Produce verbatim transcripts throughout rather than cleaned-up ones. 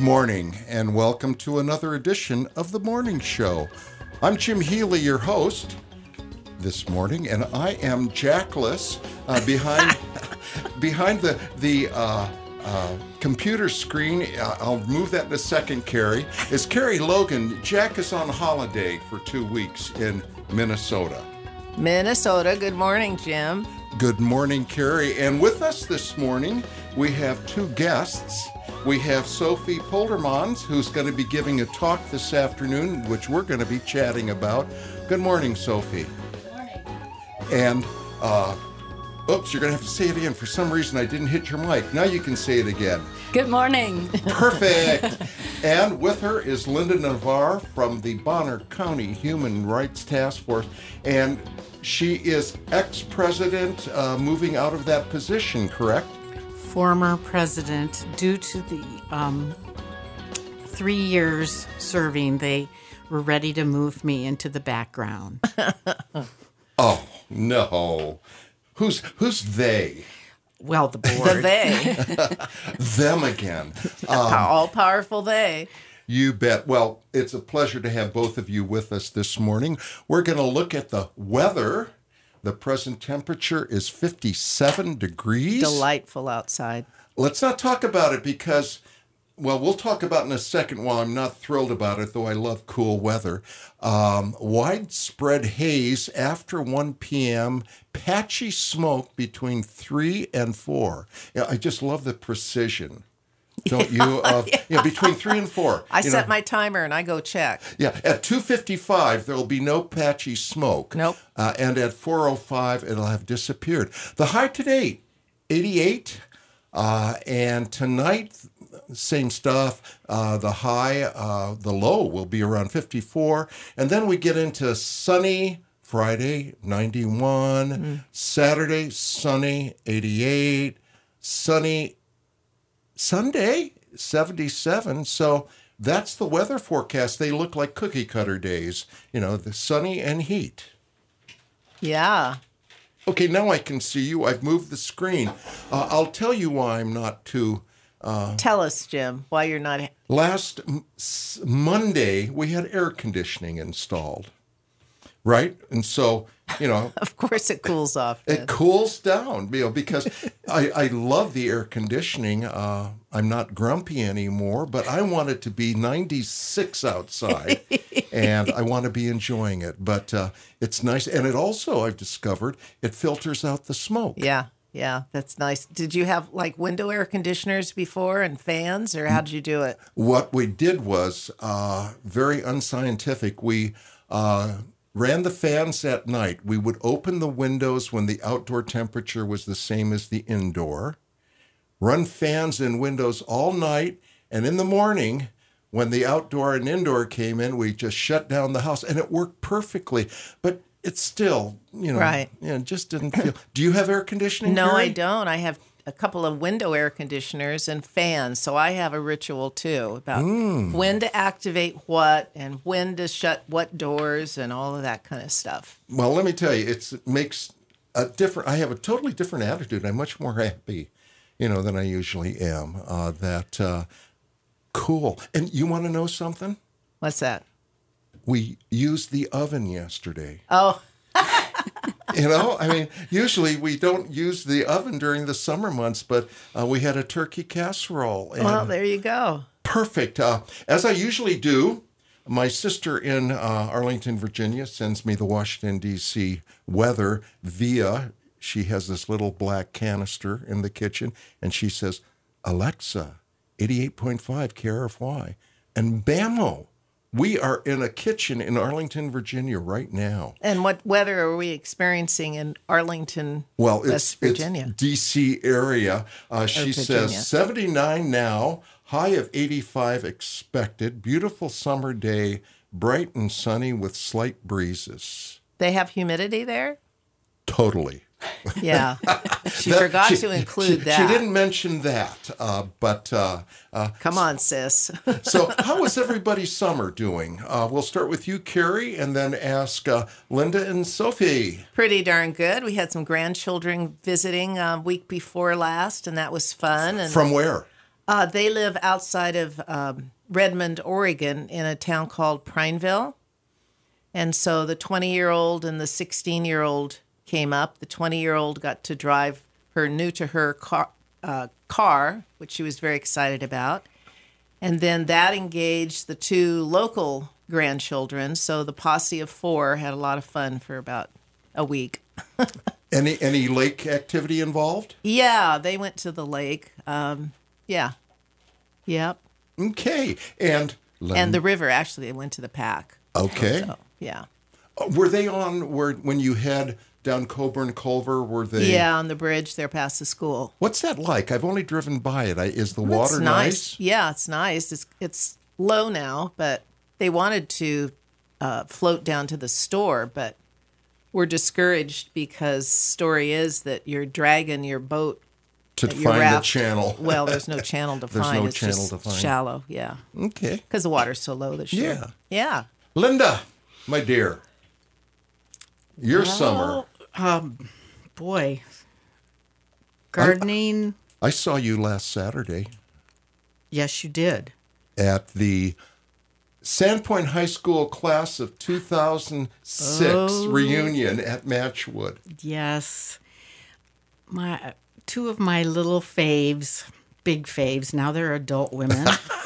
morning, and welcome to another edition of The Morning Show. I'm Jim Healy, your host this morning, and I am Jackless uh, behind behind the the uh, uh, computer screen. Uh, I'll move that in a second, Carrie. Is Carrie Logan. Jack is on holiday for two weeks in Minnesota. Minnesota. Good morning, Jim. Good morning, Carrie. And with us this morning, we have two guests. We have Sophie Poldermans, who's going to be giving a talk this afternoon, which we're going to be chatting about. Good morning, Sophie. Good morning. And, uh, oops, you're going to have to say it again. For some reason, I didn't hit your mic. Now you can say it again. Good morning. Perfect. And with her is Linda Navarre from the Bonner County Human Rights Task Force. And she is ex-president, uh, moving out of that position, correct? Former president. Due to the um, three years serving, they were ready to move me into the background. Oh, no. Who's who's they? Well, the board. The they. Them again. All-powerful they. You bet. Well, it's a pleasure to have both of you with us this morning. We're going to look at the weather. The present temperature is fifty-seven degrees. Delightful outside. Let's not talk about it because, well, we'll talk about it in a second while I'm not thrilled about it, though I love cool weather. Um, widespread haze after one p.m., patchy smoke between three and four. Yeah, I just love the precision. Don't you? Of yeah. yeah, between three and four. I you set know. my timer and I go check. Yeah, at two fifty-five, there'll be no patchy smoke. Nope. Uh, and at four oh five, it'll have disappeared. The high today, eighty-eight. Uh, and tonight, same stuff. Uh, the high, uh, the low will be around fifty-four. And then we get into sunny Friday, ninety-one. Mm. Saturday, sunny, eighty-eight. Sunny Sunday, seventy-seven. So that's the weather forecast. They look like cookie cutter days, you know, the sunny and heat. Yeah. Okay, now I can see you. I've moved the screen. Uh, I'll tell you why I'm not too... Uh, Tell us, Jim, why you're not... Last m- s- Monday, we had air conditioning installed, right? And so, you know... Of course it cools off. It cools down, you know, because I, I love the air conditioning. Uh, I'm not grumpy anymore, but I want it to be ninety-six outside, and I want to be enjoying it. But uh, it's nice. And it also, I've discovered, it filters out the smoke. Yeah, yeah, that's nice. Did you have, like, window air conditioners before and fans, or how did you do it? What we did was uh, very unscientific. We... Uh, ran the fans at night. We would open the windows when the outdoor temperature was the same as the indoor, run fans in windows all night, and in the morning, when the outdoor and indoor came in, we just shut down the house, and it worked perfectly. But it's still, you know, right. you know, just didn't feel... Do you have air conditioning, No, Carrie? I don't. I have a couple of window air conditioners and fans, so I have a ritual too about mm. when to activate what and when to shut what doors and all of that kind of stuff. Well, let me tell you, it's, it makes a different... I have a totally different attitude. I'm much more happy, you know, than I usually am. Uh, that uh, cool. And you want to know something? What's that? We used the oven yesterday. Oh. You know, I mean, usually we don't use the oven during the summer months, but uh, we had a turkey casserole. And well, there you go. Perfect. Uh, as I usually do, my sister in uh, Arlington, Virginia, sends me the Washington, D C weather via, she has this little black canister in the kitchen, and she says, Alexa, eighty-eight point five K R F Y. And bammo. We are in a kitchen in Arlington, Virginia right now. And what weather are we experiencing in Arlington, well, West it's, Virginia? It's D C area. Uh, she says seventy-nine now, high of eighty-five expected. Beautiful summer day, bright and sunny with slight breezes. They have humidity there? Totally. Yeah. She that, forgot she, to include she, that. She didn't mention that, uh, but... Uh, uh, Come on, sis. So how was everybody's summer doing? Uh, we'll start with you, Carrie, and then ask uh, Linda and Sophie. Pretty darn good. We had some grandchildren visiting uh, week before last, and that was fun. And From where? Uh, they live outside of um, Redmond, Oregon, in a town called Prineville. And so the twenty-year-old and the sixteen-year-old came up. The twenty-year-old got to drive her new-to-her car, uh, car, which she was very excited about. And then that engaged the two local grandchildren. So the posse of four had a lot of fun for about a week. Any any lake activity involved? Yeah, they went to the lake. Um, yeah. Yep. Okay. And And the river, actually, they went to the pack. Okay. So, yeah. Uh, Were they on where when you head down Coburn Culver? Were they? Yeah, on the bridge there past the school. What's that like? I've only driven by it. I, is the It's water nice? Yeah, it's nice. It's it's low now, but they wanted to uh, float down to the store, but we're discouraged because story is that you're dragging your boat To your find raft. the channel. Well, there's no channel to There's find. no it's channel just to find. shallow. Yeah, Okay. because the water's so low this year. Yeah. Yeah. Linda, my dear, your summer. Boy, gardening. I saw you last Saturday Yes, you did. at the Sandpoint High School class of two thousand six Oh. reunion at Matchwood. Yes. My two of my little faves, big faves, now they're adult women.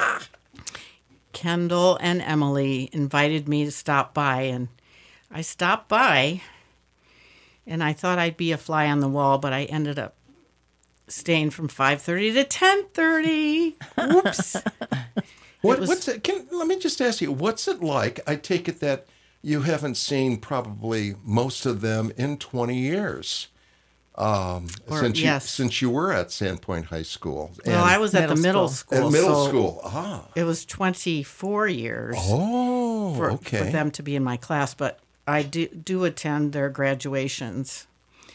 Kendall and Emily invited me to stop by, and I stopped by, and I thought I'd be a fly on the wall, but I ended up staying from five thirty to ten thirty. Whoops. What, was- what's it? Can, let me just ask you, what's it like? I take it that you haven't seen probably most of them in twenty years. Um, Or- since you yes. since you were at Sandpoint High School. Well, I was at the middle middle school. school. at middle so school. Ah. It was twenty-four years. Oh, for, okay. for them to be in my class, but I do, do attend their graduations.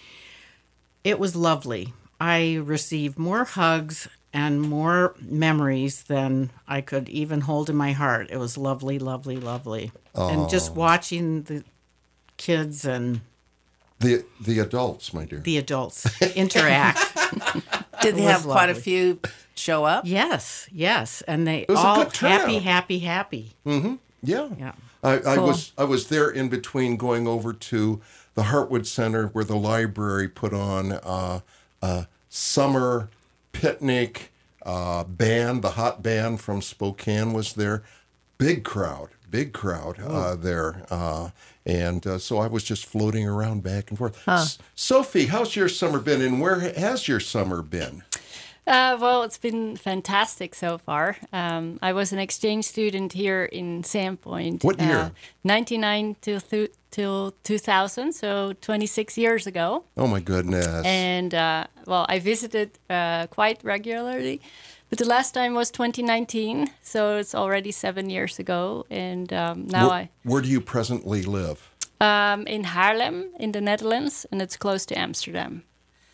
It was lovely. I received more hugs and more memories than I could even hold in my heart. It was lovely, lovely, lovely. And just watching the kids and The the adults, my dear. the adults interact. Did they It was have quite a lovely. few show up? Yes, yes. And they was a all good turnout. happy, happy, happy. Yeah. Yeah. I, I Cool. was I was there in between going over to the Hartwood Center where the library put on uh, a summer picnic uh, band. The hot band from Spokane was there. Big crowd, big crowd uh, there. Uh, and uh, so I was just floating around back and forth. S- Sophie, how's your summer been and where has your summer been? Uh, well, it's been fantastic so far. Um, I was an exchange student here in Sandpoint. What year? Uh, ninety-nine till, th- till two thousand, so twenty-six years ago. Oh, my goodness. And, uh, well, I visited uh, quite regularly. But the last time was twenty nineteen, so it's already seven years ago. And um, now where, where do you presently live? I... Um, in Haarlem, in the Netherlands, and it's close to Amsterdam.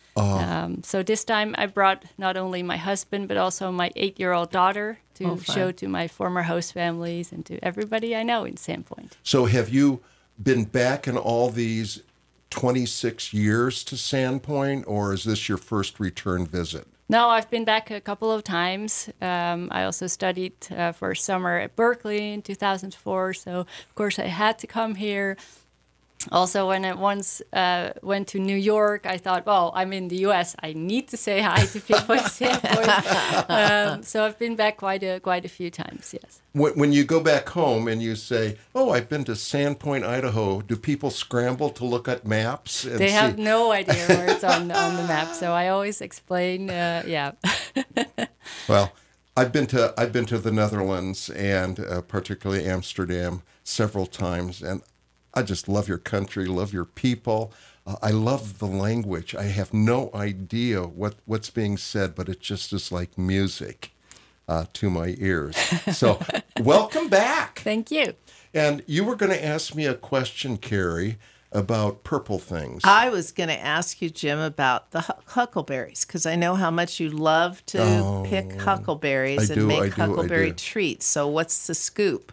Um, so this time I brought not only my husband, but also my eight-year-old daughter to Oh, fun. show to my former host families and to everybody I know in Sandpoint. So have you been back in all these twenty-six years to Sandpoint, or is this your first return visit? No, I've been back a couple of times. Um, I also studied uh, for a summer at Berkeley in two thousand four, so of course I had to come here. Also, when I once uh, went to New York, I thought, well, I'm in the U S. I need to say hi to people in Sandpoint. Um, so I've been back quite a quite a few times, yes. When, when you go back home and you say, oh, I've been to Sandpoint, Idaho, do people scramble to look at maps? And They see? have no idea where it's on on the map, so I always explain. Uh, yeah, Well, I've been to I've been to the Netherlands and uh, particularly Amsterdam several times, and I just love your country, love your people. Uh, I love the language. I have no idea what, what's being said, but it just is like music uh, to my ears. So, welcome back. thank you. And you were going to ask me a question, Carrie, about purple things. I was going to ask you, Jim, about the hu- huckleberries because I know how much you love to pick huckleberries I and do, make I do, I huckleberry do. treats. So, what's the scoop?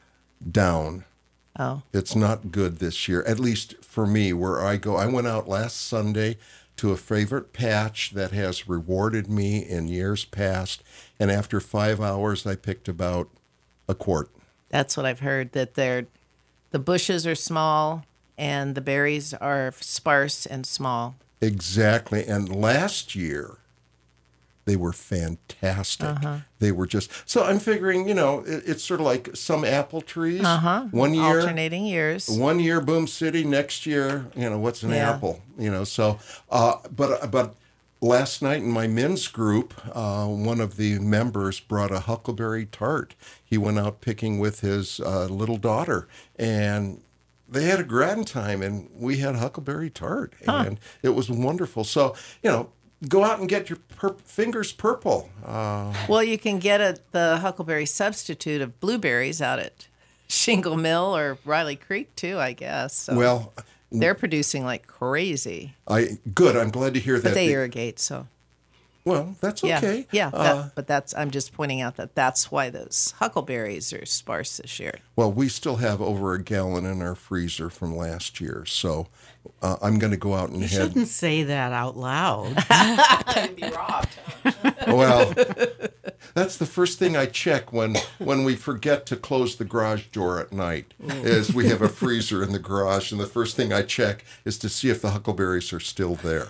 Down. Oh, It's not good this year, at least for me, where I go. I went out last Sunday to a favorite patch that has rewarded me in years past. And after five hours, I picked about a quart. That's what I've heard, that they're, the bushes are small and the berries are sparse and small. Exactly. And last year, they were fantastic. Uh-huh. They were just, so I'm figuring, you know, it, it's sort of like some apple trees. Uh-huh. One year. Alternating years. One year, Boom City. Next year, you know, what's an Yeah. apple? You know, so, uh, but, but last night in my men's group, uh, one of the members brought a huckleberry tart. He went out picking with his uh, little daughter, and they had a grand time, and we had huckleberry tart, Huh. and it was wonderful. So, you know, go out and get your pur- fingers purple. Uh, Well, you can get a, the huckleberry substitute of blueberries out at Shingle Mill or Riley Creek, too, I guess. So well, they're producing like crazy, I good. I'm glad to hear that. but they The- irrigate, so. well, that's Yeah, okay. yeah, Uh, that, but that's, I'm just pointing out that that's why those huckleberries are sparse this year. Well, we still have over a gallon in our freezer from last year, so uh, I'm going to go out and You head. shouldn't say that out loud. I'd be robbed. Well, that's the first thing I check when when we forget to close the garage door at night. Is we have a freezer in the garage, and the first thing I check is to see if the huckleberries are still there.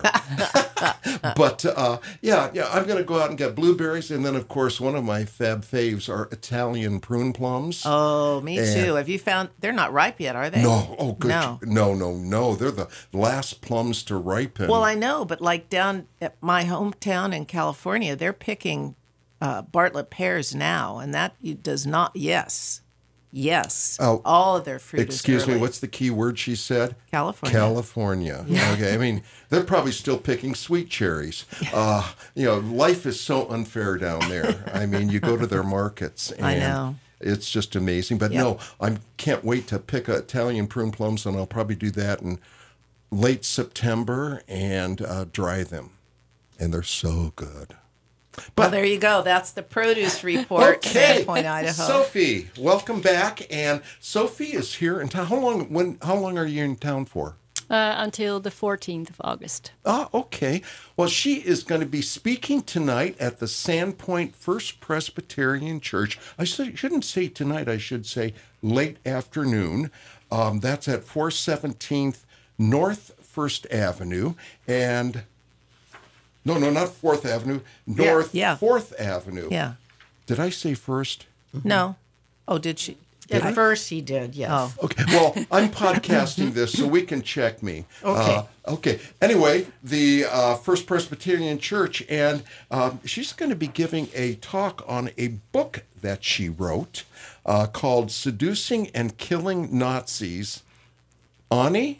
But uh, yeah, yeah, I'm going to go out and get blueberries, and then of course one of my fab faves are Italian prune plums. Oh, me And- too. Have you found, they're not ripe yet, are they? No, oh good, No. no, no, no. They're the last plums to ripen. Well, I know, but like down at my hometown in California, they're picking uh, Bartlett pears now, and that does not, yes, yes. Oh, all of their fruit Excuse is me, early. what's the key word she said? California. California. Okay, I mean, they're probably still picking sweet cherries. Uh, you know, life is so unfair down there. I mean, you go to their markets and I know. it's just amazing. But Yep. no, I can't wait to pick Italian prune plums, and I'll probably do that in late September and uh, dry them. And they're so good. Well, there you go. That's the produce report, Sandpoint, Idaho. Sophie, welcome back. And Sophie is here in town. How long? When? How long are you in town for? Uh, until the fourteenth of August. Ah, okay. Well, she is going to be speaking tonight at the Sandpoint First Presbyterian Church. I sh- shouldn't say tonight. I should say late afternoon. Um, that's at four seventeenth North First Avenue, and no, no, not Fourth Avenue. North Yeah. Fourth Avenue. Yeah. Did I say first? No. Oh, did she? At first he did, yes. Oh. Okay. Well, I'm podcasting this, so we can check me. Okay. Uh, okay. Anyway, the uh, First Presbyterian Church, and um, she's going to be giving a talk on a book that she wrote uh, called "Seducing and Killing Nazis." Ani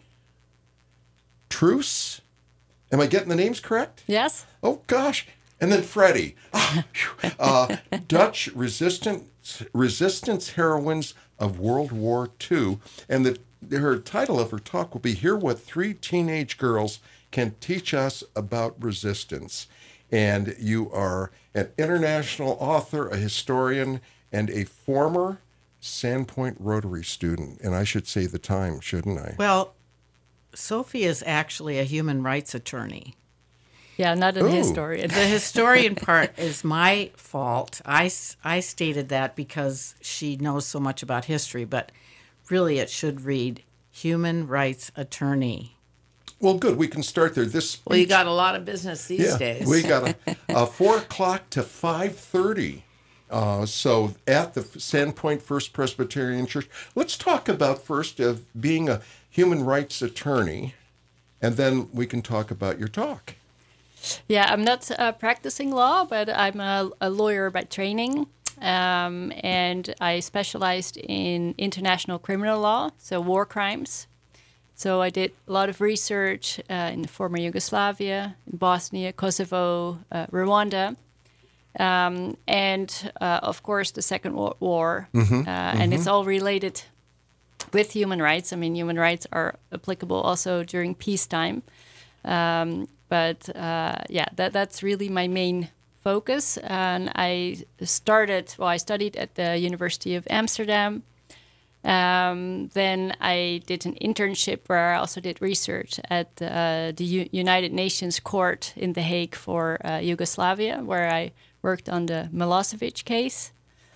Truce. Am I getting the names correct? Yes? Oh gosh! And then Freddie, Ah, phew. uh, Dutch resistance resistance heroines of World War Two, and the her title of her talk will be "Hear What Three Teenage Girls Can Teach Us About Resistance." And you are an international author, a historian, and a former Sandpoint Rotary student. And I should say the time, shouldn't I? Well, Sophie is actually a human rights attorney. Yeah, not an Ooh. historian. The historian part is my fault. I, s- I stated that because she knows so much about history, but really it should read human rights attorney. Well, good. We can start there. This Well, you speech- got a lot of business these days. We got a, a four o'clock to five thirty. Uh, so at the Sandpoint First Presbyterian Church, let's talk about first of being a human rights attorney, and then we can talk about your talk. Yeah, I'm not uh, practicing law, but I'm a, a lawyer by training. Um, and I specialized in international criminal law, so war crimes. So I did a lot of research uh, in the former Yugoslavia, in Bosnia, Kosovo, uh, Rwanda, um, and uh, of course the Second World War. Uh, and it's all related with human rights. I mean, human rights are applicable also during peacetime. Um, but uh, yeah, that that's really my main focus. And I started, well, I studied at the University of Amsterdam. Um, then I did an internship where I also did research at uh, the U- United Nations Court in The Hague for uh, Yugoslavia, where I worked on the Milosevic case.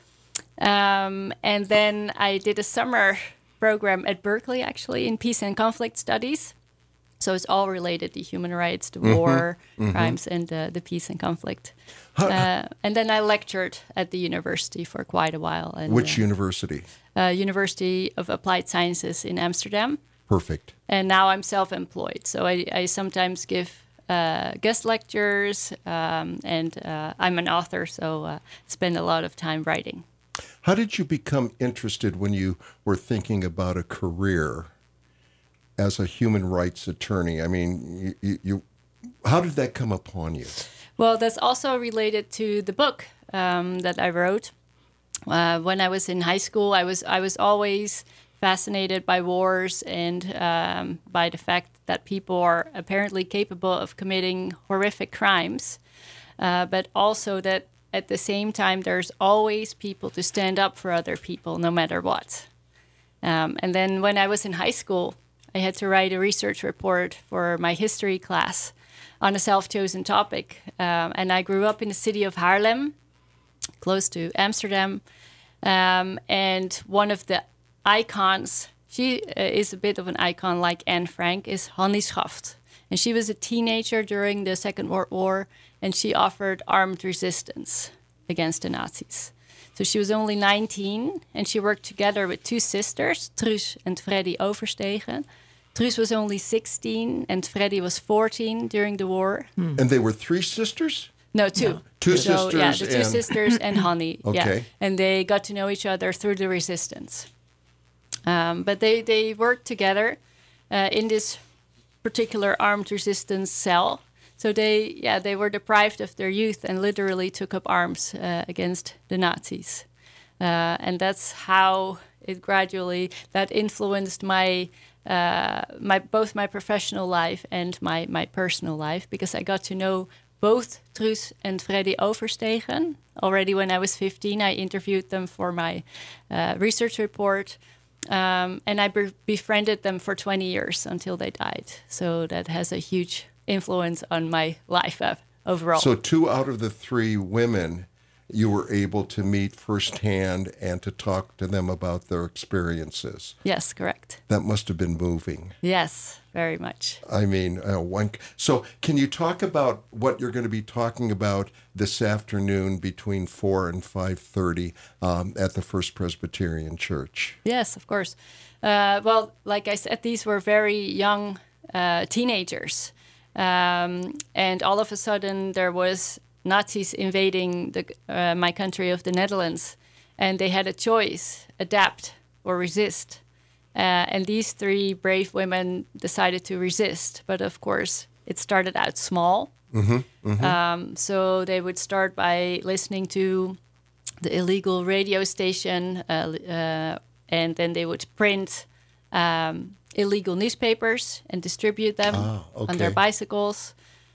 Um, and then I did a summer program at Berkeley, actually, in peace and conflict studies. So it's all related to human rights, the war, mm-hmm. crimes, and uh, the peace and conflict. Uh, and then I lectured at the university for quite a while. And, Which uh, university? Uh, University of Applied Sciences in Amsterdam. Perfect. And now I'm self-employed. So I, I sometimes give uh, guest lectures, um, and uh, I'm an author, so uh, spend a lot of time writing. How did you become interested when you were thinking about a career as a human rights attorney? I mean, you, you, how did that come upon you? Well, that's also related to the book um, that I wrote. Uh, when I was in high school, I was I was always fascinated by wars and um, by the fact that people are apparently capable of committing horrific crimes, uh, but also that at the same time there's always people to stand up for other people, no matter what. Um, and then when I was in high school, I had to write a research report for my history class on a self-chosen topic. Um, and I grew up in the city of Haarlem, close to Amsterdam. Um, and one of the icons, she uh, is a bit of an icon like Anne Frank, is Hannie Schaft. And she was a teenager during the Second World War, and she offered armed resistance against the Nazis. So she was only nineteen, and she worked together with two sisters, Truus and Freddy Overstegen. Truus was only sixteen, and Freddy was fourteen during the war. Hmm. And they were three sisters? No, two. No. Two so, sisters. Yeah, the two and... sisters and Hannie. Okay. Yeah. And they got to know each other through the resistance. Um, but they, they worked together uh, in this particular armed resistance cell. So they, yeah, they were deprived of their youth and literally took up arms uh, against the Nazis. Uh, and that's how it gradually, that influenced my, uh, my both my professional life and my, my personal life, because I got to know both Truus and Freddy Overstegen. Already when I was fifteen, I interviewed them for my uh, research report. Um, and I be- befriended them for twenty years until they died. So that has a huge influence on my life uh, overall. So two out of the three women you were able to meet firsthand and to talk to them about their experiences. Yes, correct. That must have been moving. Yes, very much. I mean, uh, one. So can you talk about what you're going to be talking about this afternoon between four and five thirty um, at the First Presbyterian Church? Yes, of course. Uh, well, like I said, these were very young uh, teenagers. Um, and all of a sudden there was Nazis invading the, uh, my country of the Netherlands, and they had a choice: adapt or resist. Uh, and these three brave women decided to resist. But of course, it started out small. Mm-hmm, mm-hmm. Um, so they would start by listening to the illegal radio station, uh, uh, and then they would print um, illegal newspapers and distribute them ah, okay. on their bicycles.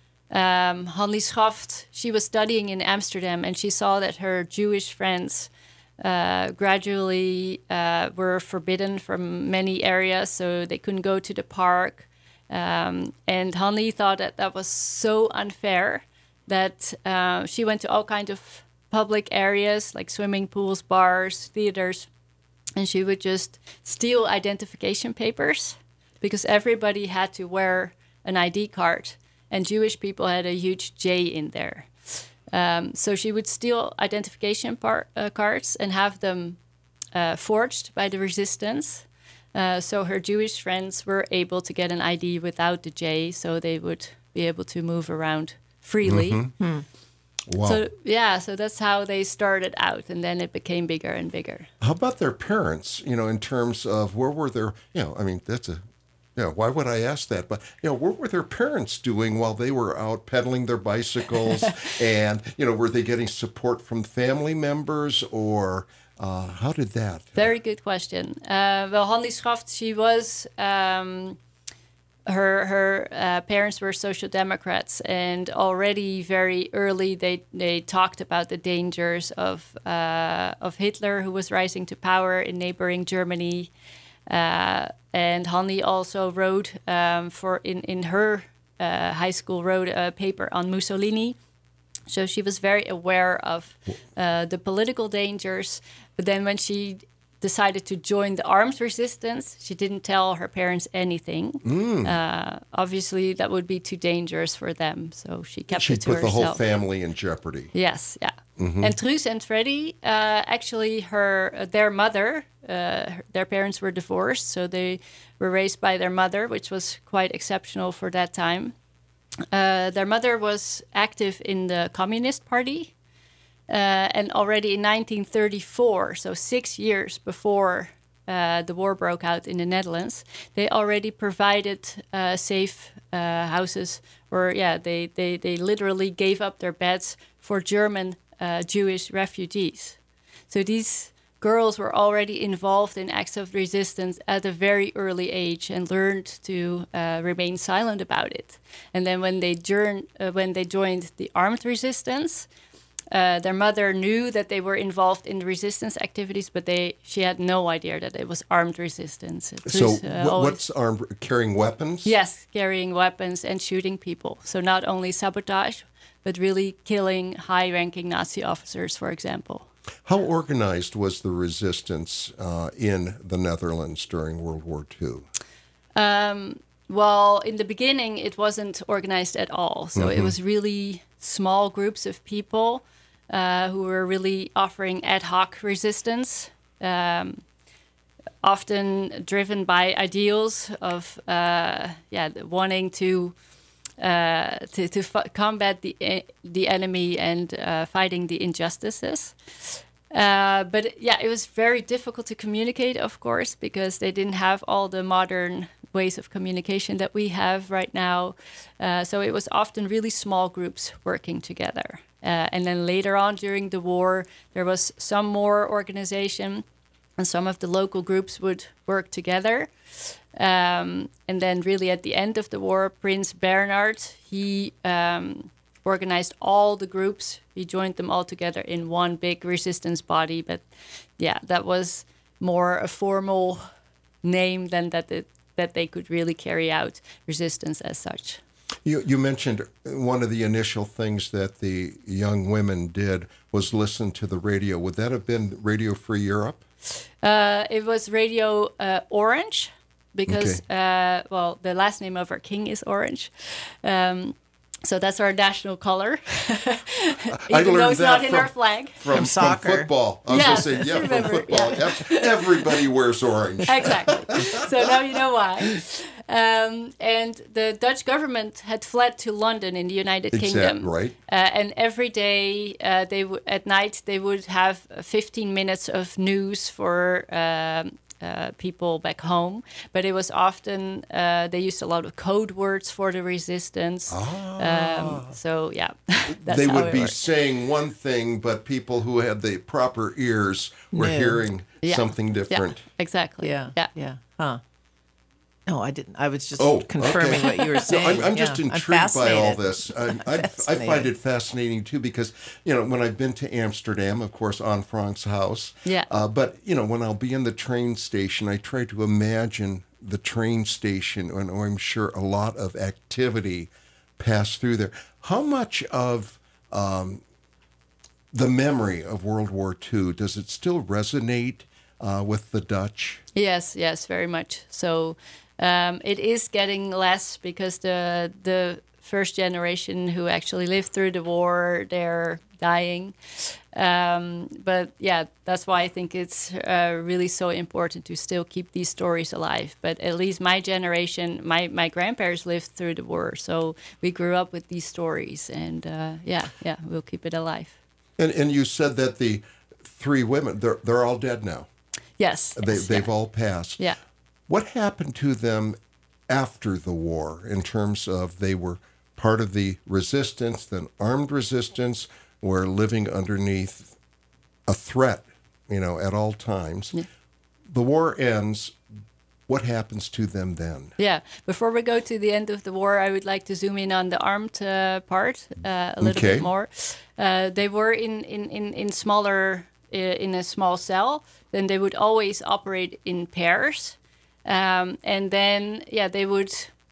Um, Hannie Schaft, she was studying in Amsterdam, and she saw that her Jewish friends uh, gradually uh, were forbidden from many areas, so they couldn't go to the park. Um, and Hannie thought that that was so unfair that uh, she went to all kinds of public areas like swimming pools, bars, theaters, and she would just steal identification papers because everybody had to wear an I D card. And Jewish people had a huge J in there. Um, so she would steal identification par- uh, cards and have them uh, forged by the resistance. Uh, so her Jewish friends were able to get an I D without the J, so they would be able to move around freely. Mm-hmm. Hmm. Wow. So, yeah, so that's how they started out, and then it became bigger and bigger. How about their parents, you know, in terms of where were their, you know, I mean, that's a, you know, why would I ask that? But, you know, what were their parents doing while they were out pedaling their bicycles? And, you know, were they getting support from family members, or uh, how did that? Very good question. Uh, well, Hannie Schaft, she was um, her her uh, parents were social democrats, and already very early they they talked about the dangers of uh, of Hitler, who was rising to power in neighboring Germany. Uh, and Hanni also wrote um, for in in her uh, high school wrote a paper on Mussolini. So she was very aware of uh, the political dangers. But then when she decided to join the armed resistance, she didn't tell her parents anything. Mm. Uh, obviously, that would be too dangerous for them. So she kept she it to put herself. the whole family in jeopardy. Yes, yeah. Mm-hmm. And Truus and Freddie, uh, actually, her uh, their mother, uh, their parents were divorced, so they were raised by their mother, which was quite exceptional for that time. Uh, their mother was active in the Communist Party, uh, and already in nineteen thirty-four, so six years before uh, the war broke out in the Netherlands, they already provided uh, safe uh, houses, or yeah, they, they, they literally gave up their beds for German uh, Jewish refugees. So these girls were already involved in acts of resistance at a very early age and learned to uh, remain silent about it. And then when they, journed, uh, when they joined the armed resistance, uh, their mother knew that they were involved in the resistance activities, but they she had no idea that it was armed resistance. It So was, uh, what, always, what's armed? Carrying weapons? Yes, carrying weapons and shooting people. So not only sabotage, but really killing high-ranking Nazi officers, for example. How organized was the resistance uh, in the Netherlands during World War Two? Um, well, in the beginning, it wasn't organized at all. So mm-hmm. it was really small groups of people uh, who were really offering ad hoc resistance, um, often driven by ideals of uh, yeah, wanting to uh, to, to f- combat the the enemy and uh, fighting the injustices. Uh, but yeah, it was very difficult to communicate, of course, because they didn't have all the modern ways of communication that we have right now. Uh, so it was often really small groups working together. Uh, and then later on during the war, there was some more organization, and some of the local groups would work together. Um, and then really at the end of the war, Prince Bernhard, he um, organized all the groups. He joined them all together in one big resistance body. But yeah, that was more a formal name than that it, that they could really carry out resistance as such. You, you mentioned one of the initial things that the young women did was listen to the radio. Would that have been Radio Free Europe? Uh, it was Radio uh, Orange, because, okay. uh, well, the last name of our king is Orange. Um, so that's our national color, even though it's not in from, our flag. From, from soccer. From football. I was yeah, going to say, yeah, remember, from football. Yeah. Everybody wears orange. Exactly. So now you know why. Um, and the Dutch government had fled to London in the United exactly, Kingdom. Right. Uh, and every day, uh, they w- at night, they would have fifteen minutes of news for um, uh, people back home. But it was often, uh, they used a lot of code words for the resistance. Ah. Um, so, yeah. That's they how would it be worked. saying one thing, but people who had the proper ears were No. hearing Yeah. something different. Yeah, exactly. Yeah. Yeah. Yeah. Huh. No, I didn't. I was just Oh, confirming okay. what you were No, saying. I'm, I'm just Yeah. intrigued I'm by all fascinated. this. I, I, I find it fascinating too because, you know, when I've been to Amsterdam, of course, Anne Frank's house. Yeah. Uh, but, you know, when I'll be in the train station, I try to imagine the train station, and I'm sure a lot of activity passed through there. How much of um, the memory of World War Two, does it still resonate uh, with the Dutch? Yes, yes, very much. So um, it is getting less because the the first generation who actually lived through the war, they're dying. Um, but yeah, that's why I think it's uh, really so important to still keep these stories alive. But at least my generation, my, my grandparents lived through the war, so we grew up with these stories, and uh, yeah, yeah, we'll keep it alive. And and you said that the three women, they're they're all dead now. Yes, They, yes, they've yeah. all passed. Yeah. What happened to them after the war in terms of they were part of the resistance, then armed resistance, were living underneath a threat, you know, at all times. Yeah. The war ends. what happens to them then? Yeah. Before we go to the end of the war, I would like to zoom in on the armed uh, part uh, a little Okay. bit more. Uh, they were in in in, in smaller uh, in a small cell. Then they would always operate in pairs, um, and then yeah, they would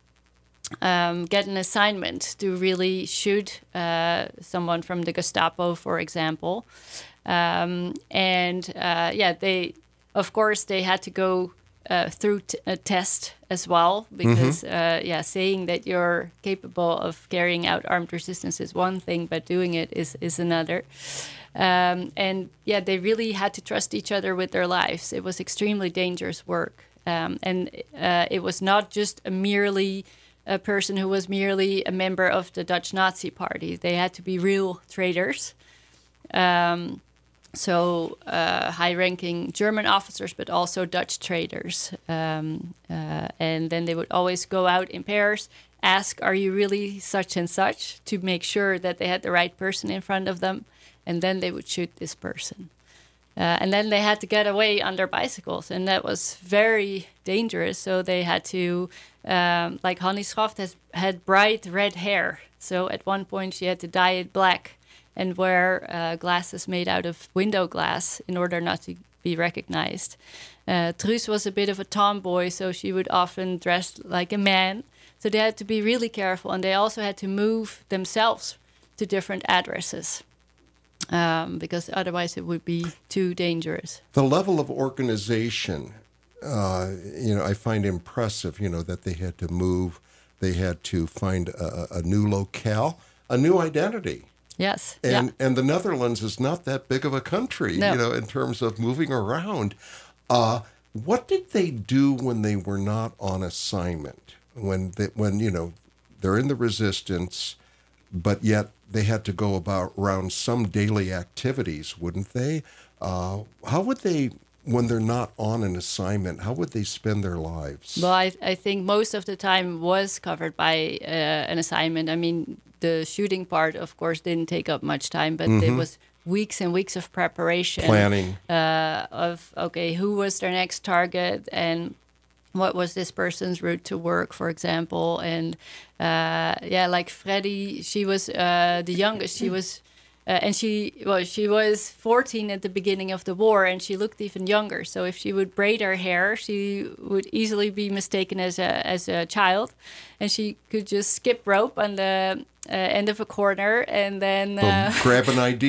um, get an assignment to really shoot uh, someone from the Gestapo, for example. Um, and uh, yeah, they of course they had to go uh, through t- a test as well, because uh, yeah, saying that you're capable of carrying out armed resistance is one thing, but doing it is is another. Um, and yeah, they really had to trust each other with their lives. It was extremely dangerous work, um, and uh, it was not just a merely a person who was merely a member of the Dutch Nazi Party. They had to be real traitors. Um, So uh, high-ranking German officers, but also Dutch traitors. Um, uh, and then they would always go out in pairs, ask, are you really such and such, to make sure that they had the right person in front of them. And then they would shoot this person. Uh, and then they had to get away on their bicycles. And that was very dangerous. So they had to, um, like Hannie Schaft has had bright red hair. So at one point she had to dye it black and wear uh, glasses made out of window glass in order not to be recognized. Uh, Truus was a bit of a tomboy, so she would often dress like a man. So they had to be really careful, and they also had to move themselves to different addresses, um, because otherwise it would be too dangerous. The level of organization, uh, you know, I find impressive, you know, that they had to move, they had to find a, a new locale, a new identity. Yes. And yeah. and the Netherlands is not that big of a country, No. you know, in terms of moving around. Uh, what did they do when they were not on assignment? When they, when you know they're in the resistance, but yet they had to go about around some daily activities, wouldn't they? Uh, how would they, when they're not on an assignment, how would they spend their lives? Well, I, I think most of the time was covered by uh, an assignment. I mean, the shooting part, of course, didn't take up much time, but Mm-hmm. it was weeks and weeks of preparation. Planning. Uh, of, okay, who was their next target and what was this person's route to work, for example. And uh, yeah, like Freddie, she was uh, the youngest. She was... Uh, and she, well, she was fourteen at the beginning of the war, and she looked even younger. So if she would braid her hair, she would easily be mistaken as a as a child, and she could just skip rope on the uh, end of a corner, and then uh, Well, grab an I D.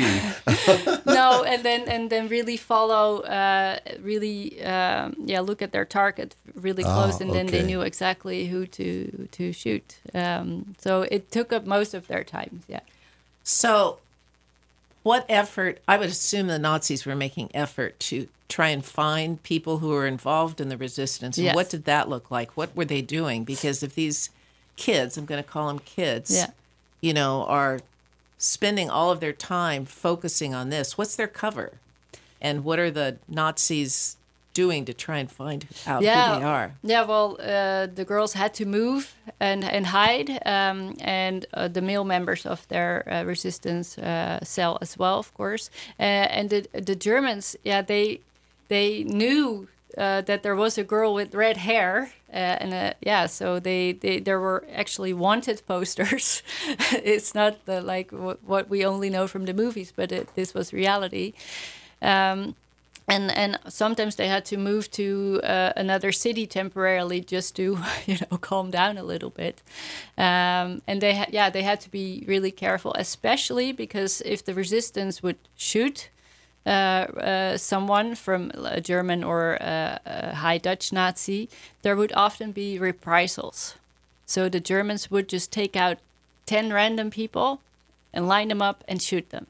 no, and then and then really follow, uh, really, um, yeah, look at their target really close, Ah, and then they okay. knew exactly who to to shoot. Um, so it took up most of their time. Yeah. So, what effort, I would assume the Nazis were making effort to try and find people who were involved in the resistance. And Yes. what did that look like? What were they doing? Because if these kids, I'm going to call them kids, Yeah. you know, are spending all of their time focusing on this, what's their cover? And what are the Nazis doing to try and find out yeah, who they are? Yeah, well, uh, the girls had to move and and hide, um, and uh, the male members of their uh, resistance uh, cell as well, of course. Uh, and the the Germans, yeah, they they knew uh, that there was a girl with red hair, uh, and uh, yeah, so they, they there were actually wanted posters. It's not the, like w- what we only know from the movies, but it, this was reality. Um, And and sometimes they had to move to uh, another city temporarily just to, you know, calm down a little bit. Um, and they ha- yeah they had to be really careful, especially because if the resistance would shoot uh, uh, someone from a German or a, a high Dutch Nazi, there would often be reprisals. So the Germans would just take out ten random people and line them up and shoot them.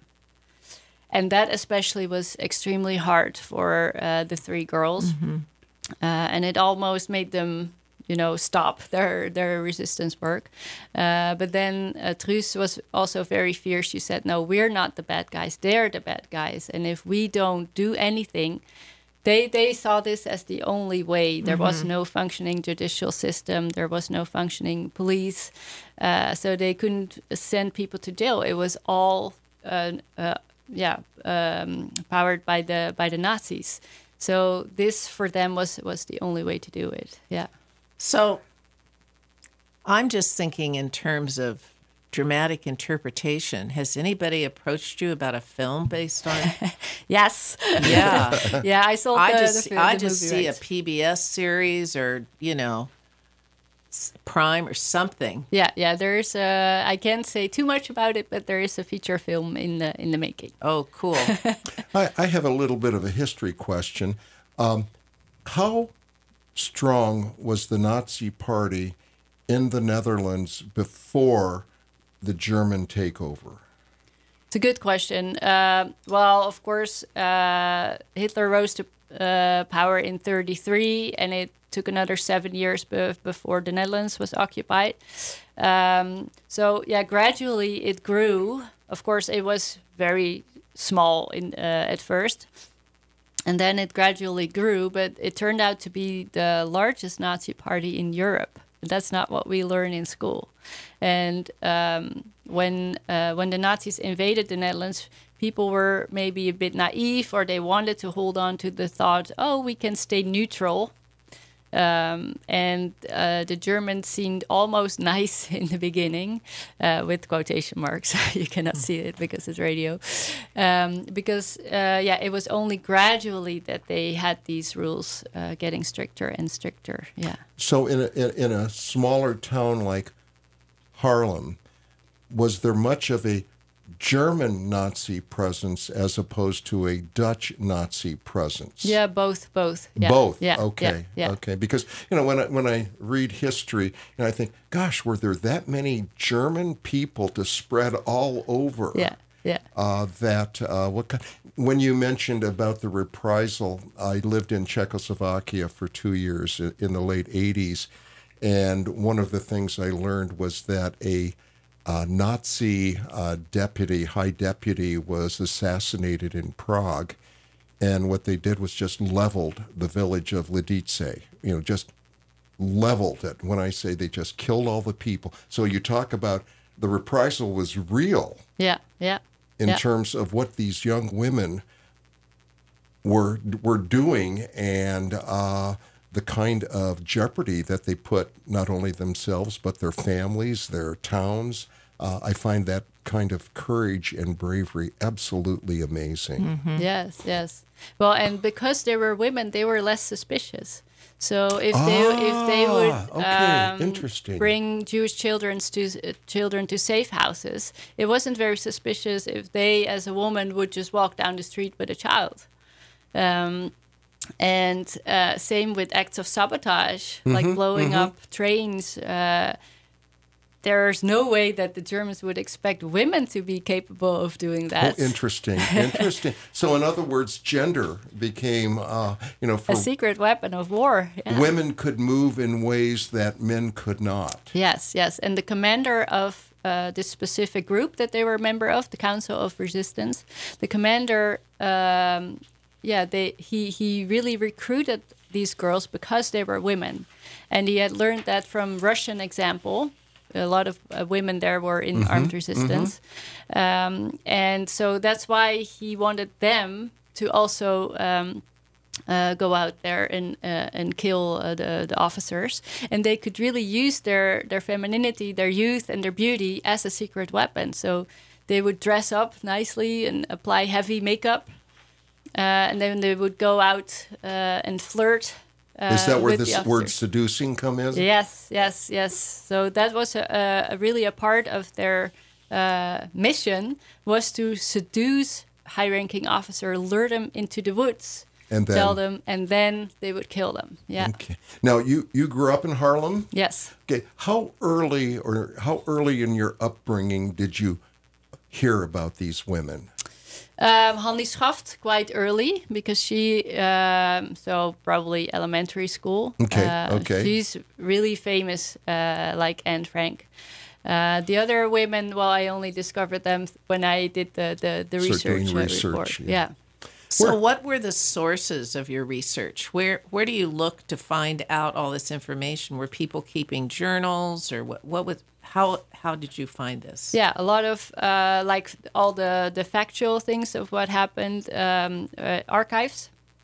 And that especially was extremely hard for uh, the three girls. Uh, and it almost made them, you know, stop their, their resistance work. Uh, but then uh, Truus was also very fierce. She said, no, we're not the bad guys. They're the bad guys. And if we don't do anything, they, they saw this as the only way. There was no functioning judicial system. There was no functioning police. Uh, so they couldn't send people to jail. It was all... Uh, uh, yeah, um, powered by the by the Nazis. So this for them was was the only way to do it. Yeah. So I'm just thinking in terms of dramatic interpretation. Has anybody approached you about a film based on? Yes. Yeah. Yeah, I saw. I the, just the, I the just movie see rights. a P B S series or you know s- Prime or something. Yeah, yeah. There's. Uh, I can't say too much about it, but there is a feature film in the in the making. Oh, cool. I, I have a little bit of a history question. Um, how strong was the Nazi Party in the Netherlands before the German takeover? It's a good question. Uh, well, of course, uh, Hitler rose to uh, power in thirty-three, and it took another seven years be- before the Netherlands was occupied. Um, so, yeah, gradually it grew. Of course, it was very small in uh, at first, and then it gradually grew. But it turned out to be the largest Nazi party in Europe. That's not what we learn in school. And um, when uh, when the Nazis invaded the Netherlands, people were maybe a bit naive, or they wanted to hold on to the thought, oh, we can stay neutral. Um, and uh, the Germans seemed almost nice in the beginning, uh, with quotation marks. You cannot see it because it's radio. Um, because, uh, yeah, it was only gradually that they had these rules uh, getting stricter and stricter. Yeah. So in a, in, in a smaller town like Haarlem, was there much of a German Nazi presence as opposed to a Dutch Nazi presence? Yeah, both, both. Yeah. Both. Yeah. Okay. Yeah. Yeah. Okay. Because you know when I, when I read history, you know, I think, gosh, were there that many German people to spread all over? Yeah. Yeah. Uh, that uh, what kind, when you mentioned about the reprisal, I lived in Czechoslovakia for two years in, in the late eighties, and one of the things I learned was that a uh, Nazi uh, deputy, high deputy, was assassinated in Prague, and what they did was just leveled the village of Lidice. You know, just leveled it. When I say they just killed all the people, so you talk about the reprisal was real. Yeah. Yeah. In yeah. terms of what these young women were were doing and uh, the kind of jeopardy that they put not only themselves but their families, their towns. Uh, I find that kind of courage and bravery absolutely amazing. Mm-hmm. Yes, yes. Well, and because they were women, they were less suspicious. So if they Ah, if they would okay. um, Interesting. bring Jewish children to uh, children to safe houses, it wasn't very suspicious if they, as a woman, would just walk down the street with a child. Um, and uh, same with acts of sabotage, like blowing up trains. Uh, there's no way that the Germans would expect women to be capable of doing that. Oh, interesting, interesting. So, in other words, gender became, uh, you know, for A secret weapon of war. Yeah. women could move in ways that men could not. Yes, yes. And the commander of uh, this specific group that they were a member of, the Council of Resistance, the commander, um, yeah, they he he really recruited these girls because they were women, and he had learned that from Russian example. A lot of uh, women there were in Mm-hmm, armed resistance, um, and so that's why he wanted them to also um, uh, go out there and uh, and kill uh, the the officers, and they could really use their their femininity, their youth, and their beauty as a secret weapon. So they would dress up nicely and apply heavy makeup, uh, and then they would go out uh, and flirt. Uh, Is that where with this the word officers. seducing come in? Yes, yes, yes. So that was a, a really a part of their uh, mission, was to seduce high-ranking officer, lure them into the woods, And then- tell them, and then they would kill them. Yeah. Okay. Now, you, you grew up in Harlem? Yes. Okay. How early or how early in your upbringing did you hear about these women? Um, Handy Schaft quite early because she, um, so probably elementary school. Okay, Uh, okay. She's really famous, uh, like Anne Frank. Uh, the other women, well, I only discovered them when I did the the, the Start research, doing uh, research, report. yeah. Yeah. So, Where- what were the sources of your research? Where where do you look to find out all this information? Were people keeping journals, or what? What was how how did you find this? Yeah, a lot of uh, like all the, the factual things of what happened, um, uh, archives.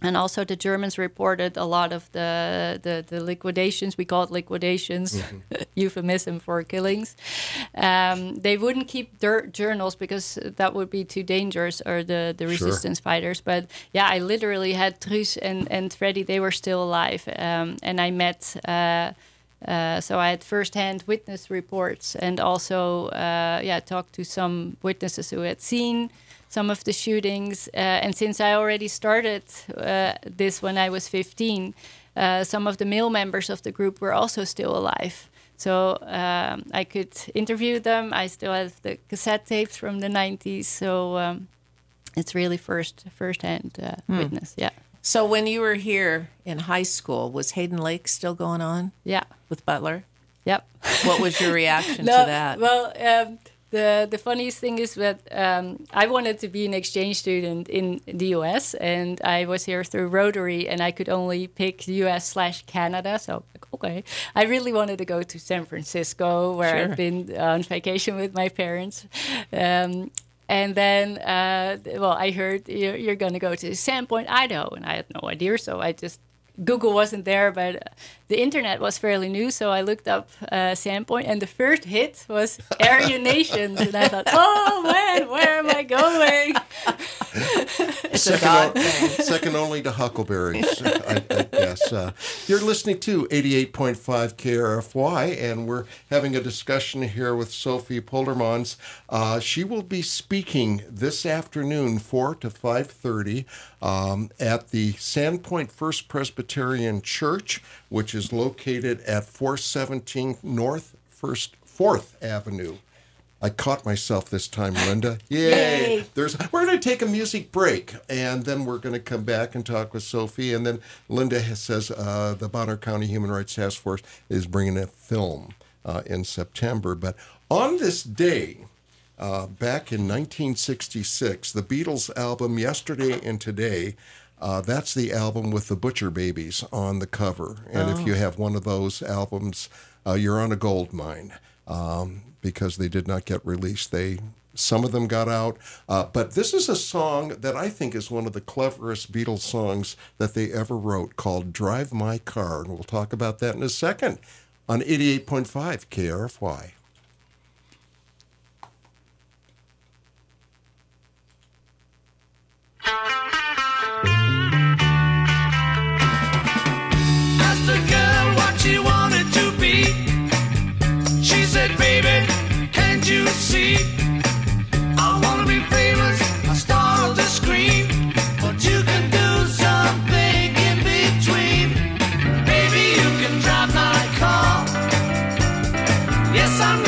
And also the Germans reported a lot of the the, the liquidations. We call it liquidations, mm-hmm. euphemism for killings. Um, they wouldn't keep dirt journals because that would be too dangerous, or the, the resistance sure. fighters. But yeah, I literally had Truus and, and Freddy, they were still alive. Um, and I met, uh, uh, so I had firsthand witness reports, and also uh, yeah, talked to some witnesses who had seen some of the shootings. Uh, and since I already started uh, this when I was fifteen, uh, some of the male members of the group were also still alive. So um, I could interview them. I still have the cassette tapes from the nineties. So um, it's really first first-hand uh, hmm. witness, yeah. So when you were here in high school, was Hayden Lake still going on? Yeah. With Butler? Yep. What was your reaction no, to that? Well, um, The the funniest thing is that um, I wanted to be an exchange student in the U S, and I was here through Rotary, and I could only pick U S slash Canada. So, okay, I really wanted to go to San Francisco, where sure. I'd been on vacation with my parents. Um, and then, uh, well, I heard you're, you're going to go to Sandpoint, Idaho, and I had no idea, so I just... Google wasn't there, but the internet was fairly new, so I looked up uh, Sandpoint, and the first hit was Aryan Nations, and I thought, oh man, where am I going? It's second, a God o- thing. second only to Huckleberries, I, I guess. Uh, you're listening to eighty-eight point five K R F Y, and we're having a discussion here with Sophie Poldermans. Uh, she will be speaking this afternoon, four to five thirty, um, at the Sandpoint First Presbyterian Church, which is located at four seventeen North First Fourth Avenue. I caught myself this time, Linda. Yay! Yay. There's. We're going to take a music break, and then we're going to come back and talk with Sophie. And then Linda has, says uh, the Bonner County Human Rights Task Force is bringing a film uh, in September. But on this day, uh, back in nineteen sixty-six, the Beatles album Yesterday and Today, uh, that's the album with the Butcher Babies on the cover. And oh. if you have one of those albums, uh, you're on a gold mine. Um, because they did not get released. They some of them got out. Uh, but this is a song that I think is one of the cleverest Beatles songs that they ever wrote, called Drive My Car. And we'll talk about that in a second on eighty-eight point five K R F Y. Asked the girl what she wanted to be. She said, baby, can't you see? I want to be famous, a star of the screen, but you can do something in between. Baby, you can drive my car. Yes, I'm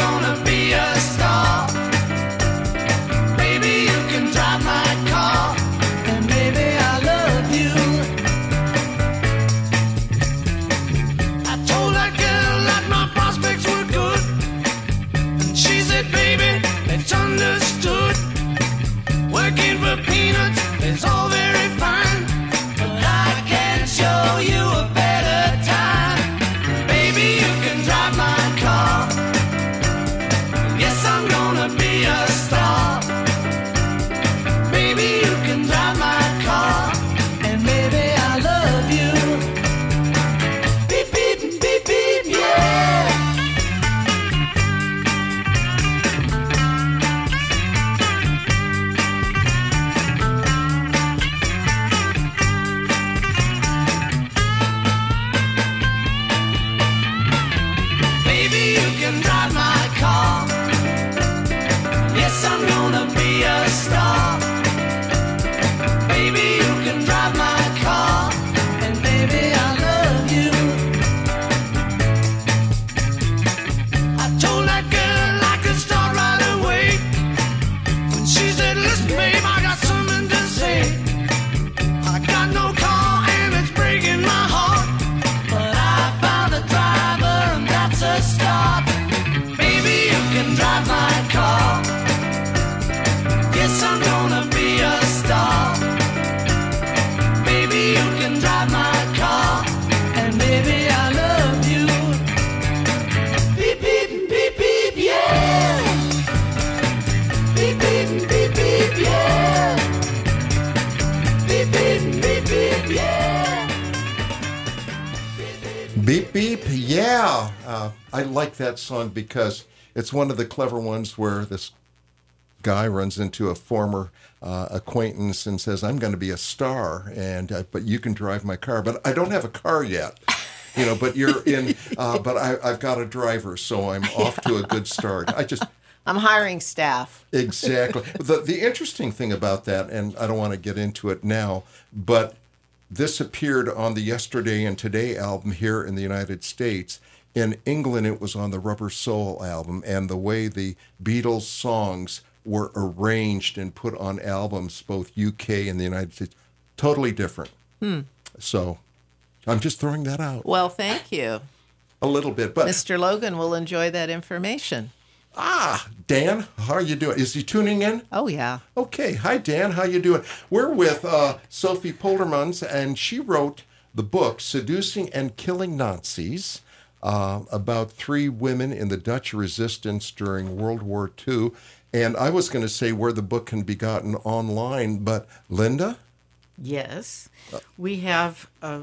Beep Beep, yeah. Uh, I like that song because it's one of the clever ones where this guy runs into a former uh, acquaintance and says, I'm going to be a star, and uh, but you can drive my car. But I don't have a car yet. You know, but you're in, uh, but I, I've got a driver, so I'm off to a good start. I just... I'm hiring staff. Exactly. The, the interesting thing about that, and I don't want to get into it now, but this appeared on the Yesterday and Today album here in the United States. In England, it was on the Rubber Soul album, and the way the Beatles songs were arranged and put on albums, both U K and the United States, totally different. Hmm. So I'm just throwing that out. Well, thank you. A little bit, but Mister Logan will enjoy that information. ah, Dan, how are you doing? Is he tuning in? Oh, yeah. Okay. Hi, Dan. How you doing? We're with uh, Sophie Poldermans, and she wrote the book, Seducing and Killing Nazis, uh, about three women in the Dutch resistance during World War Two. And I was going to say where the book can be gotten online, but Linda? Yes, we have uh,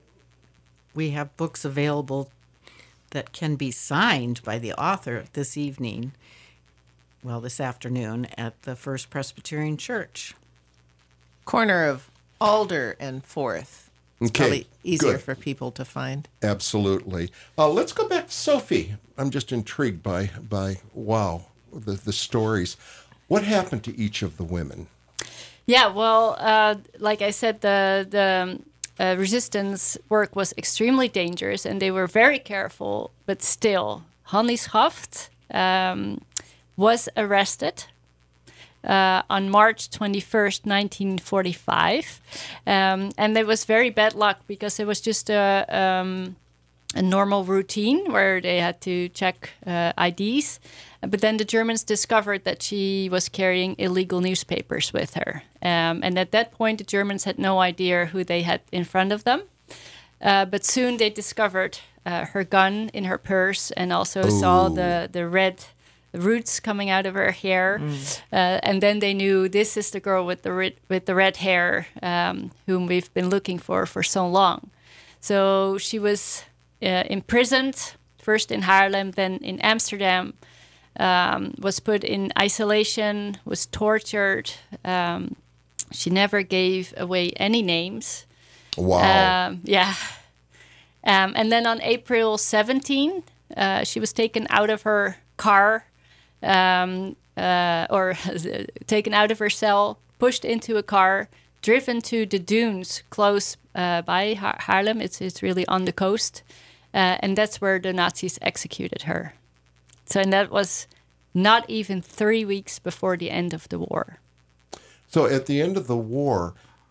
we have books available that can be signed by the author this evening, well, this afternoon at the First Presbyterian Church. Corner of Alder and Fourth. It's Okay, probably easier good. for people to find. Absolutely. Uh, let's go back to Sophie. I'm just intrigued by, by wow, the, the stories. What happened to each of the women? Yeah, well, uh, like I said, the the uh, resistance work was extremely dangerous, and they were very careful. But still, Hannie Schaft um, was arrested uh, on March twenty-first, nineteen forty-five, um, and it was very bad luck because it was just a um, a normal routine where they had to check uh, I Ds. But then the Germans discovered that she was carrying illegal newspapers with her. Um, and at that point, the Germans had no idea who they had in front of them. Uh, but soon they discovered uh, her gun in her purse and also Ooh. saw the, the red roots coming out of her hair. Mm. Uh, and then they knew this is the girl with the, red, with the red hair um, whom we've been looking for for so long. So she was uh, imprisoned, first in Haarlem, then in Amsterdam. Um, was put in isolation, was tortured. Um, she never gave away any names. Wow. Um, yeah. Um, and then on April seventeenth, uh, she was taken out of her car um, uh, or taken out of her cell, pushed into a car, driven to the dunes close uh, by ha- Haarlem. It's, it's really on the coast. Uh, and that's where the Nazis executed her. So, and that was not even three weeks before the end of the war. So at the end of the war,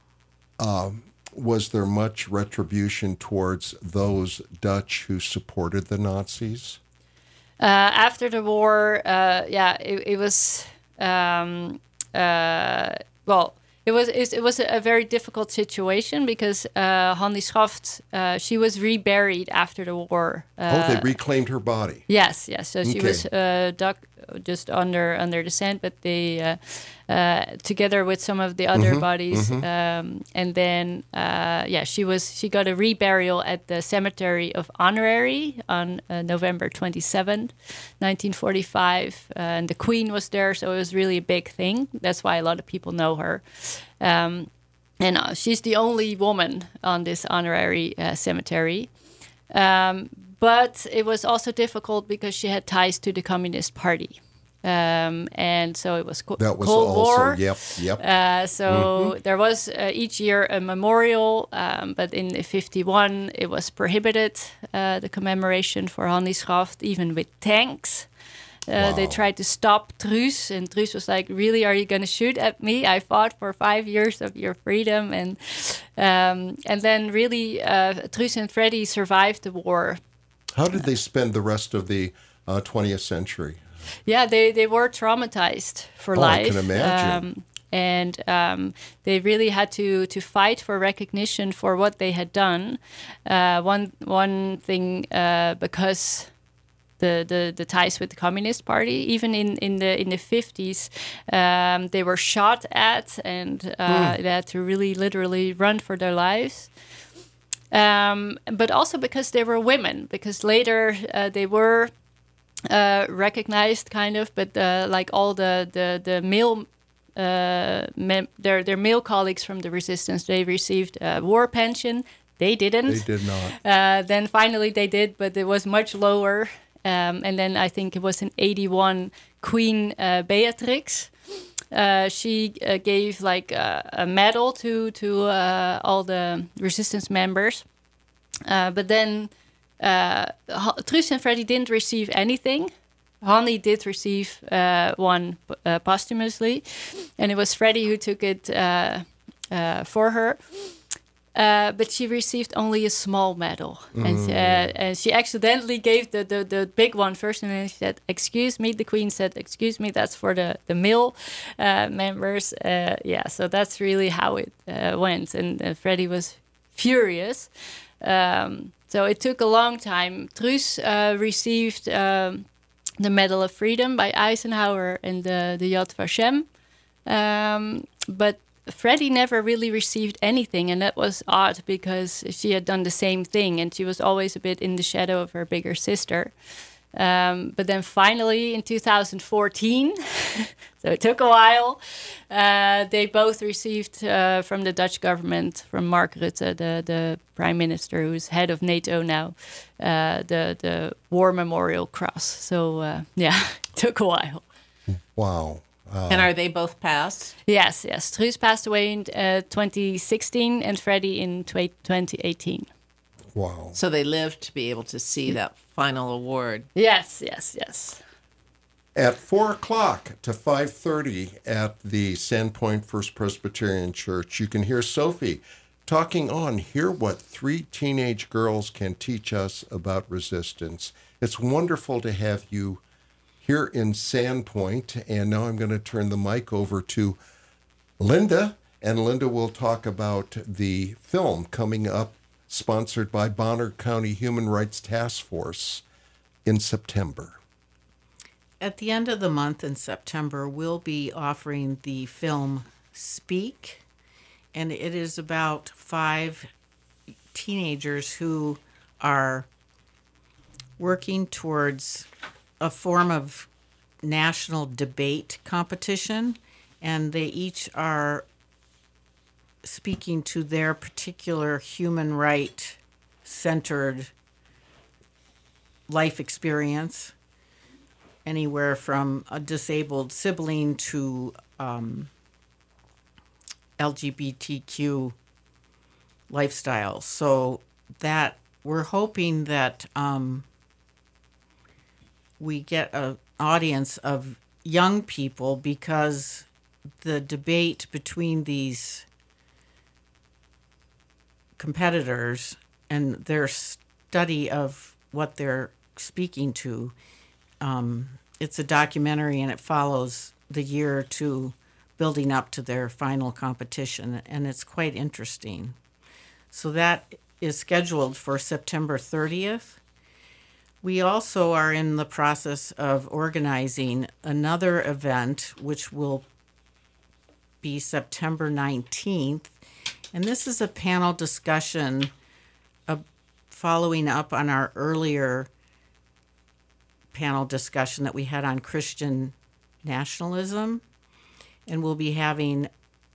um, was there much retribution towards those Dutch who supported the Nazis? Uh, after the war, uh, yeah, it, it was, um, uh, well, It was it was a very difficult situation because uh, Hannie Schaft, uh, she was reburied after the war. Uh, oh, they reclaimed her body. Yes, yes. So she Okay. was uh, dug just under under the sand, but they uh, uh, together with some of the other Mm-hmm, bodies, mm-hmm. um, and then uh, yeah, she was she got a reburial at the cemetery of Honorary on uh, November twenty seventh, nineteen forty five, uh, and the Queen was there, so it was really a big thing. That's why a lot of people know her. Um, and uh, she's the only woman on this honorary uh, cemetery. Um, but it was also difficult because she had ties to the Communist Party. Um, and so it was co- That was Cold also, War. yep, yep. Uh, so Mm-hmm. there was uh, each year a memorial, um, but in fifty-one it was prohibited, uh, the commemoration for Hannie Schaft, even with tanks. Uh, Wow. They tried to stop Truus, and Truus was like, "Really, are you going to shoot at me? I fought for five years of your freedom." And um, and then really, uh, Truus and Freddy survived the war. How did they spend the rest of the uh, twentieth century? Yeah, they, they were traumatized for Oh, I life. can imagine. Um, and um, they really had to, to fight for recognition for what they had done. Uh, one one thing, uh, because the, the, the ties with the Communist Party, even in, in the in the fifties, um, they were shot at, and uh, Mm. they had to really literally run for their lives. Um, but also because they were women, because later uh, they were uh, recognized, kind of, but uh, like all the the the male, uh, mem- their their male colleagues from the resistance, they received a war pension. They didn't. They did not. Uh, then finally they did, but it was much lower. Um, and then I think it was in eighty-one, Queen uh, Beatrix. Uh, she uh, gave like a, a medal to to uh, all the resistance members, uh, but then uh, Truus and Freddie didn't receive anything. Honey did receive uh, one uh, posthumously, and it was Freddie who took it uh, uh, for her. Uh, but she received only a small medal, mm. and, uh, and she accidentally gave the, the, the big one first, and then she said, "Excuse me." The Queen said, "Excuse me, that's for the the male uh, members." Uh, yeah, so that's really how it uh, went, and uh, Freddie was furious. Um, so it took a long time. Truus uh, received um, the Medal of Freedom by Eisenhower and the the Yad Vashem, um, but Freddie never really received anything, and that was odd because she had done the same thing, and she was always a bit in the shadow of her bigger sister. Um, but then finally, in two thousand fourteen, so it took a while, uh, they both received uh, from the Dutch government, from Mark Rutte, the, the prime minister who's head of NATO now, uh, the, the War Memorial Cross. So, uh, yeah, it took a while. Wow. Uh, and are they both passed? Yes, yes. Truus passed away in uh, twenty sixteen and Freddie in twenty eighteen. Wow. So they lived to be able to see that final award. Yes, yes, yes. At four o'clock to five thirty at the Sandpoint First Presbyterian Church, you can hear Sophie talking on Hear What Three Teenage Girls Can Teach Us About Resistance. It's wonderful to have you here in Sandpoint, and now I'm going to turn the mic over to Linda, and Linda will talk about the film coming up, sponsored by Bonner County Human Rights Task Force in September. At the end of the month in September, we'll be offering the film Speak, and it is about five teenagers who are working towards a form of national debate competition, and they each are speaking to their particular human right centered life experience, anywhere from a disabled sibling to um, L G B T Q lifestyle. So that we're hoping that um, we get an audience of young people, because the debate between these competitors and their study of what they're speaking to, um, it's a documentary, and it follows the year or two building up to their final competition, and it's quite interesting. So that is scheduled for September thirtieth. We also are in the process of organizing another event, which will be September nineteenth. And this is a panel discussion uh, following up on our earlier panel discussion that we had on Christian nationalism. And we'll be having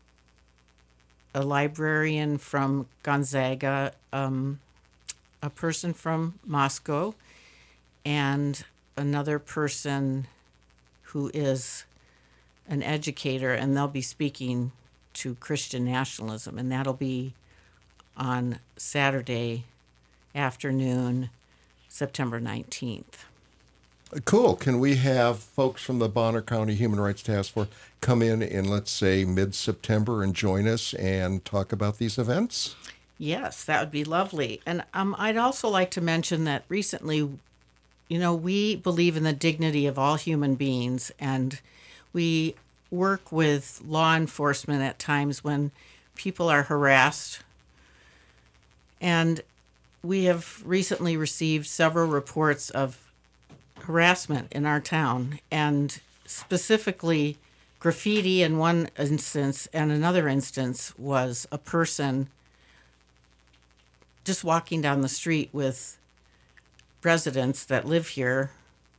a librarian from Gonzaga, um, a person from Moscow, and another person who is an educator, and they'll be speaking to Christian nationalism, and that'll be on Saturday afternoon, September nineteenth. Cool. Can we have folks from the Bonner County Human Rights Task Force come in in, let's say, mid-September and join us and talk about these events? Yes, that would be lovely. And um, I'd also like to mention that recently, you know, we believe in the dignity of all human beings, and we work with law enforcement at times when people are harassed. And we have recently received several reports of harassment in our town, and specifically graffiti in one instance, and another instance was a person just walking down the street with residents that live here.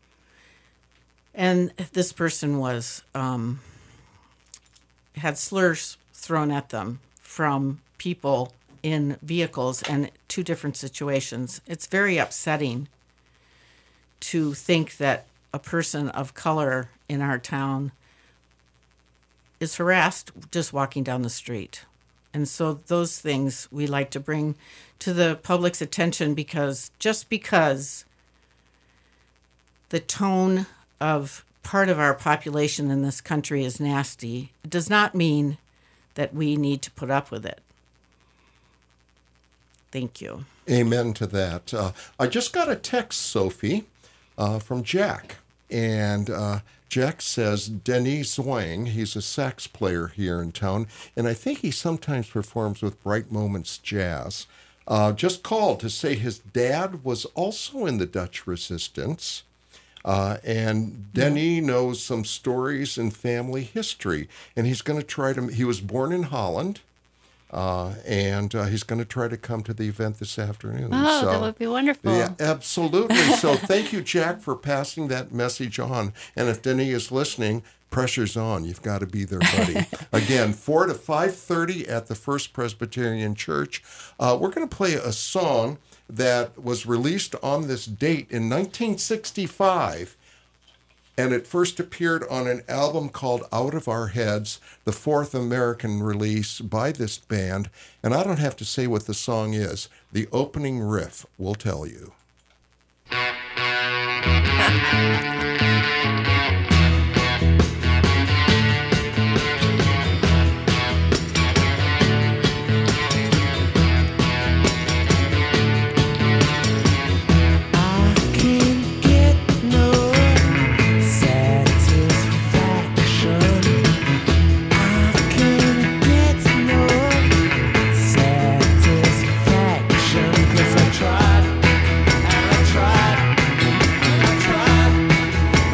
And this person was um, had slurs thrown at them from people in vehicles and two different situations. It's very upsetting to think that a person of color in our town is harassed just walking down the street. And so those things we like to bring to the public's attention, because just because the tone of part of our population in this country is nasty, it does not mean that we need to put up with it. Thank you. Amen to that. Uh, I just got a text, Sophie, uh, from Jack. And uh, Jack says Denny Zwang, he's a sax player here in town, and I think he sometimes performs with Bright Moments Jazz. Uh, just called to say his dad was also in the Dutch Resistance. Uh, and Denny knows some stories in family history. And he's going to try to, he was born in Holland. Uh, and uh, he's going to try to come to the event this afternoon. Oh, so, that would be wonderful. Yeah, absolutely. So thank you, Jack, for passing that message on. And if Denny is listening, pressure's on. You've got to be there, buddy. Again, four to five thirty at the First Presbyterian Church. Uh, we're going to play a song that was released on this date in nineteen sixty-five. And it first appeared on an album called Out of Our Heads, the fourth American release by this band. And I don't have to say what the song is. The opening riff will tell you. Tried, and I tried, and I tried.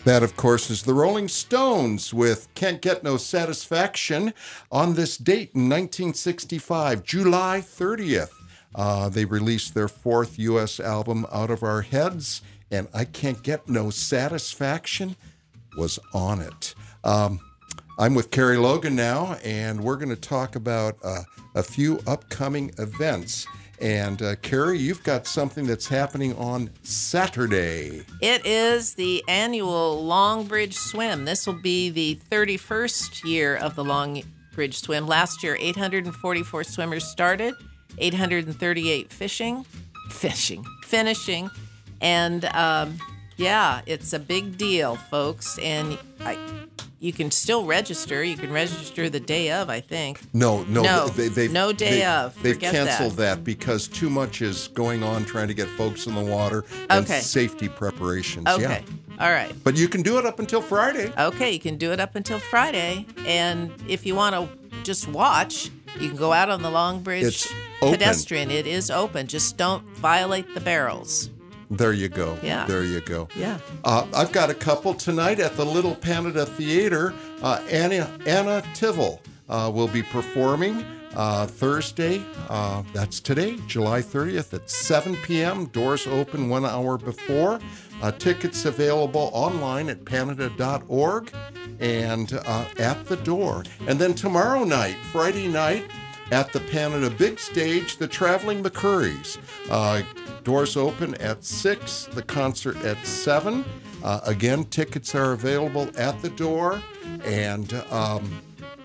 That, of course, is the Rolling Stones with Can't Get No Satisfaction on this date in nineteen sixty-five, July thirtieth. Uh, they released their fourth U S album, Out of Our Heads, and I Can't Get No Satisfaction was on it. Um, I'm with Carrie Logan now, and we're going to talk about uh, a few upcoming events. And uh, Carrie, you've got something that's happening on Saturday. It is the annual Long Bridge Swim. This will be the thirty-first year of the Long Bridge Swim. Last year, eight hundred forty-four swimmers started, eight hundred thirty-eight fishing, fishing, finishing. And um, yeah, it's a big deal, folks. And I, you can still register. You can register the day of, I think. No, no, No, they, they've, no day they, of. They've Forget canceled that. that. because too much is going on trying to get folks in the water and Okay. safety preparations. Okay. Yeah. All right. But you can do it up until Friday. Okay, you can do it up until Friday. And if you want to just watch, you can go out on the Long Bridge It's open. pedestrian. It is open. Just don't violate the barrels. There you go. Yeah. There you go. Yeah. Uh, I've got a couple tonight at the Little Canada Theater. Uh, Anna, Anna Tivell uh, will be performing uh, Thursday. Uh, that's today, July thirtieth at seven p.m. Doors open one hour before. Uh, tickets available online at panada dot org and uh, at the door. And then tomorrow night, Friday night, at the Panada Big Stage, the Traveling McCurries. Uh, doors open at six, the concert at seven. Uh, again, tickets are available at the door and um,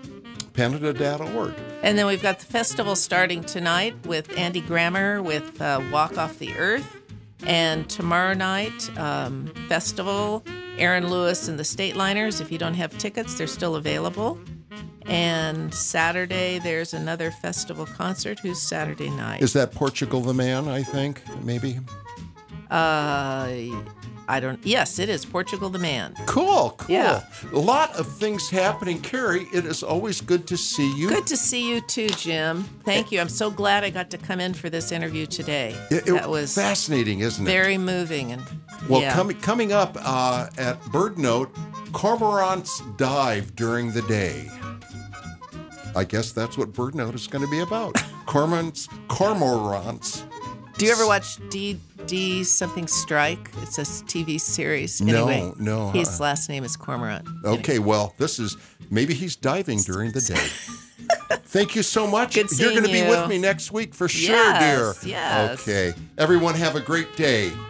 panada dot org. And then we've got the festival starting tonight with Andy Grammer with uh, Walk Off the Earth. And tomorrow night, um, festival, Aaron Lewis and the State Liners. If you don't have tickets, they're still available. And Saturday, there's another festival concert. Who's Saturday night? Is that Portugal the Man, I think, maybe? Uh, I don't. Yes, it is Portugal the Man. Cool, cool. Yeah. A lot of things happening. Carrie, it is always good to see you. Good to see you too, Jim. Thank you. I'm so glad I got to come in for this interview today. It, it that was fascinating, isn't it? very moving. And Well, yeah. coming coming up uh, at Bird Note, cormorants dive during the day. I guess that's what Bird Note is going to be about. Cormorants, cormorants. Do you ever watch D D something Strike? It's a T V series. No, Anyway, no, His uh, last name is Cormorant. Okay, well, this is maybe he's diving during the day. Thank you so much. Good You're seeing going to be you. with me next week for sure, Yes, dear. yes. Okay. Everyone have a great day.